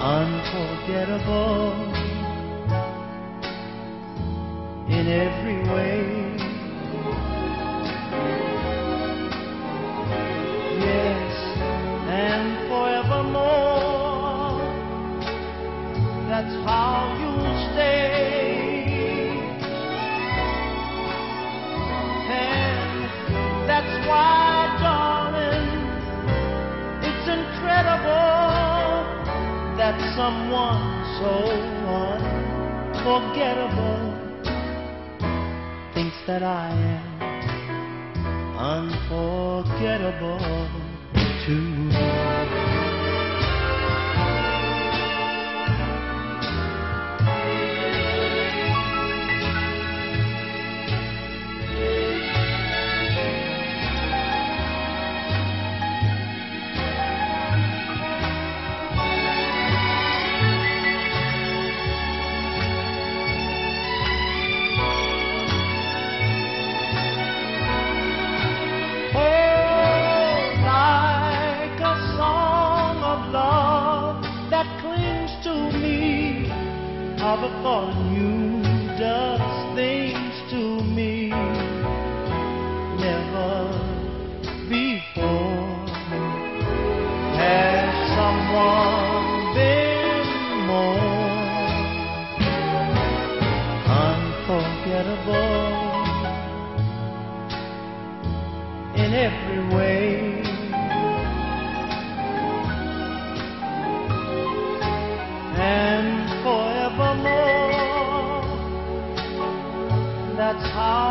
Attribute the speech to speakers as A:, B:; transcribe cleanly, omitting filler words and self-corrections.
A: unforgettable in every way. Yes, and forevermore, that's how you'll stay. And that's why, darling, it's incredible that someone so unforgettable thinks that I am unforgettable too. Of a thought you does things to me never before. Has someone been more unforgettable in every way? And forevermore, that's how